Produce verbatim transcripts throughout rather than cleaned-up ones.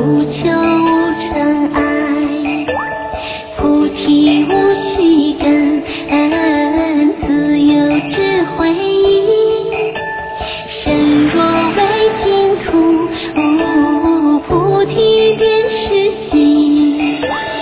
无求无尘埃，菩提无须根，自有智慧意。身若为净土，菩提便是心。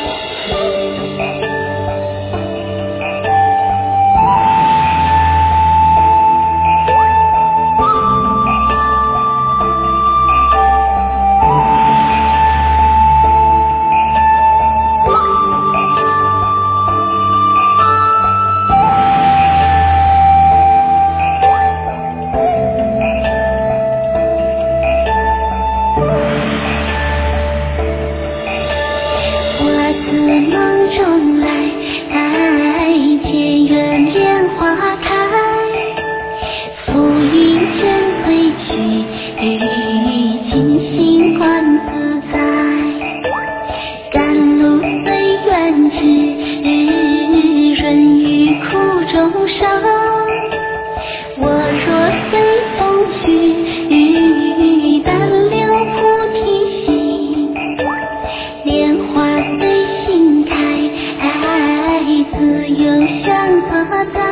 自梦中来，结缘莲花开，浮云卷回去，金星观自在。甘露随缘至，润于苦中生。我若随风去，但留菩提心。莲花随心开，自有香自在。